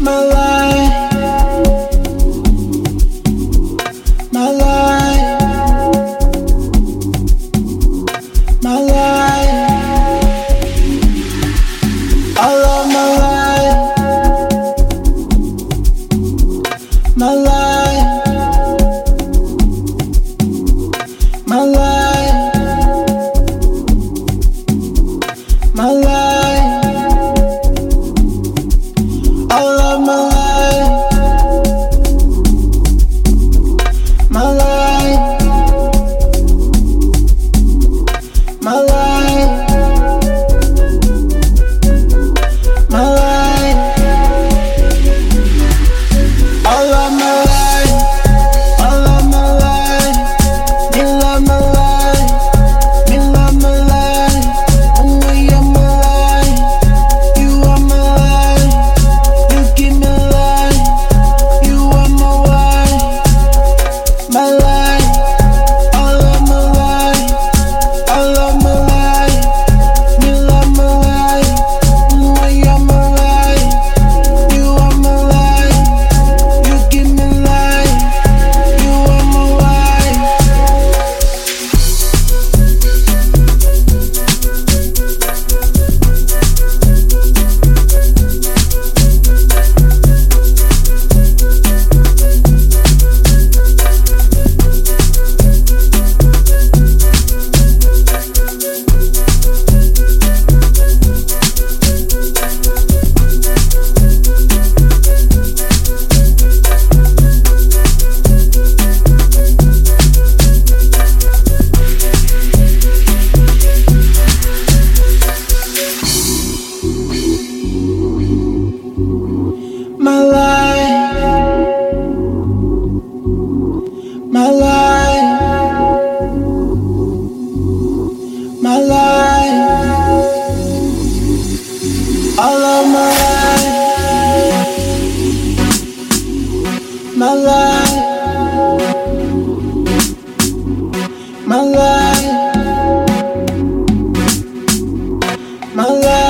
My life, my life, my life. I love my life, my life, my life, my life. I love my life, my life, my life, my life. I love my life, I love my life, me love my life, me love my life. Only you're my life, you are my life, you give me life, you are my wife, my life. I love my life, I love my life, me love my life. Only you're my life, you are my life, you give me life, you are my wife. My life, my life, my life. I love my life, my life, my life, my life.